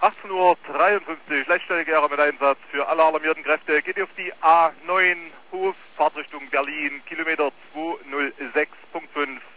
18:53 Uhr, Leitstelle mit Einsatz für alle alarmierten Kräfte. Geht auf die A9 Hof, Fahrtrichtung Berlin, Kilometer 206.5.